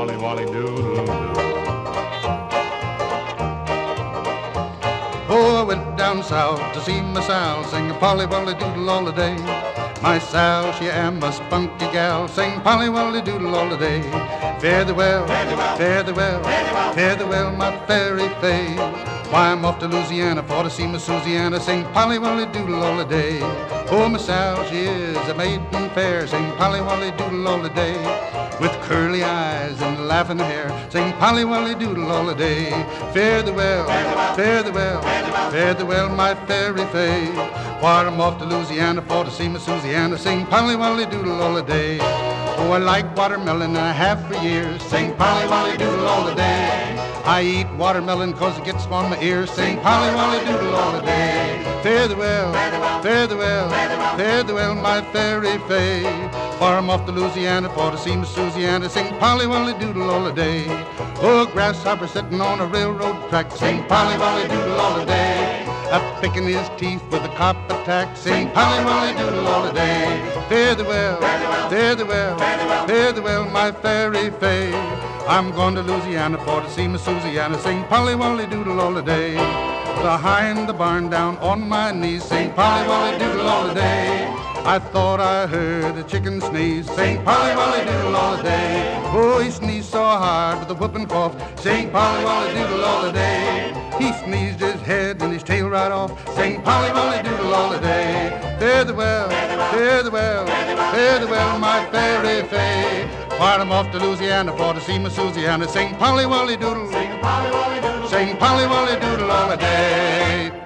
Polly Wolly Doodle Doo. Oh, I went down south to see my Sal, sing Polly Wolly Doodle all the day. My Sal, she am a spunky gal, sing Polly Wolly Doodle all the day. Fare thee well, fare thee well, fare thee well, my fairy fay. Why, I'm off to Louisiana for to see my Susiana, sing Polly Wolly Doodle all the day. Oh, my Sal, she is a maiden fair, sing Polly Wolly Doodle all the day. With curly eyes and laughing hair, sing Polly Wolly Doodle all the day. Fare thee well, fare thee well, fare thee well, my fairy fay. Why, I'm off to Louisiana for to see my Susiana, sing Polly Wolly Doodle all the day. Oh, I like watermelon and I have for years, sing Polly Wolly Doodle all the day. I eat watermelon 'cause it gets on my ears, sing Polly Wolly Doodle all the day. Fare thee well, fare thee well, fare thee well, my fairy fay. For I'm off to Louisiana for to see my Susiana, sing Polly Wolly Doodle all the day. Oh, grasshopper sitting on a railroad track, sing Polly Wolly Doodle all the day. Up picking his teeth with a cop attack, sing Polly Wolly Doodle all the day. Fare thee well, fare thee well, fare thee well, my fairy fay. I'm going to Louisiana for to see my Susiana, sing Polly Wolly Doodle all the day. Behind the barn down on my knees, sing Polly Wolly Doodle all the day. I thought I heard a chicken sneeze, sing Polly Wolly Doodle all the day. Oh, he sneezed so hard with a whooping cough, sing Polly Wolly Doodle all the day. He sneezed his head and his tail right off, sing Polly Wolly Doodle all the day. Fare thee well, fare thee well, fare thee well, my fairy fay. While I'm off to Louisiana for to see my Susiana, sing Polly Wolly Doodle, sing Polly Wolly Doodle, sing Polly Wolly Doodle all the day.